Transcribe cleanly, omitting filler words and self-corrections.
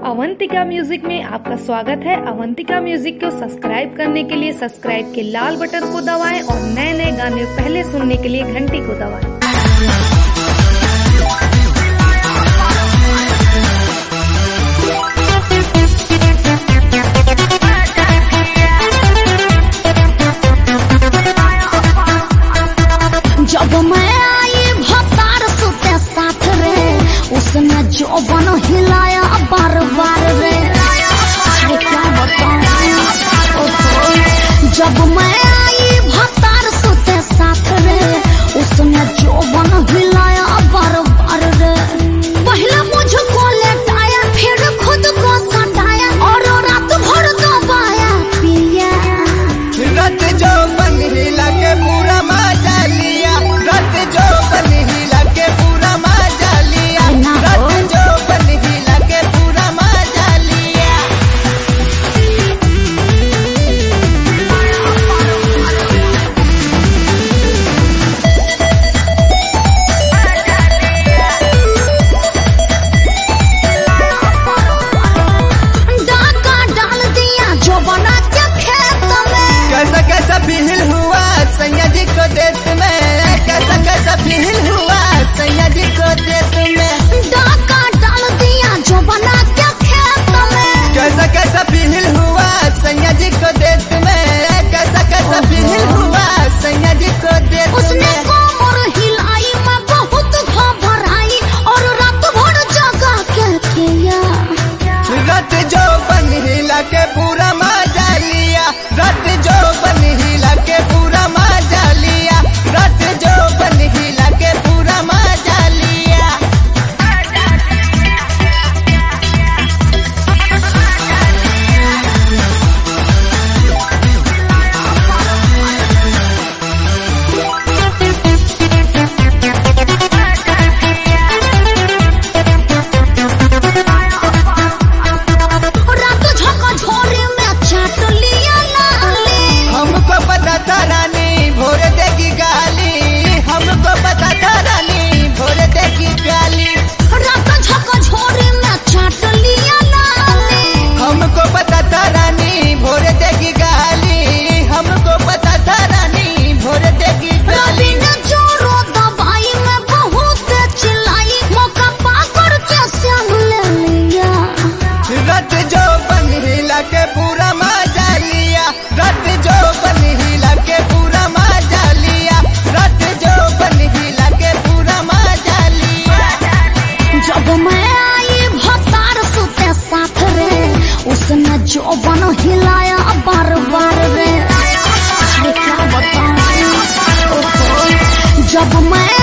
Avantika music में आपका स्वागत है। अवंतिका म्यूजिक को सब्सक्राइब करने के लिए सब्सक्राइब के लाल बटन को दबाएं और नए नए गाने पहले सुनने के लिए घंटी को दबाएं। जब मैं आई भतार सुते साथ रे, उसने जो बन हिलाया बार बार रे। क्या बताऊं, जब मैं आई भतार सुते साथ रे, उसने जो बन हिलाया बार बार रे। पहले मुझको लेटाया, फिर खुद को सटाया और रात भर दबाया पिया। रात जो बन हिला के पूरा मजा लिया, रात जो बन हिला के पूरा मजा लिया, रात जो बन हिला के पूरा मजा लिया। डाका डाल दिया जो बना के खेत में। कैसा कैसा फील हुआ सैया जी को देत में, कैसा कैसा फील हुआ सैया जी को देत में। डाका डाल दिया जो बना के खेत में। कैसा कैसा फील हुआ सैया जी को देत में, कैसा कैसा फील हुआ सैया जी को देत उसने में। कमर हिलाई, मैं बहुत घबराई और रात भर जगा के किया। रात जो बन हिला के पूरा मजा लिया, रात जो बन हिला के पूरा मजा लिया, रात जो बन हिला के पूरा मजा लिया। रात झकझोरे में चाट लिया लाली। हमको पता था रानी भोर देगी गाली, हमको पता था रानी भोर देगी गाली। रात झकझोरे में चाट लिया लाली। हमको पता था रानी भोर देगी गाली, हमको पता था रानी भोर देगी रवि गाली। ने जोरों दबाई, मैं बहुत चिल्लाई, मौका पाकर कैसे ले लिया। रात जो बन हिला के पूरा मजा लिया, रात जो बन हिला के पूरा मजा लिया, रात जो बन हिला के पूरा मजा लिया। जब मैं आई भतार सुते साथ रे, उसने जो बन हिलाया बार बार रे। क्या बताऊं, जब मैं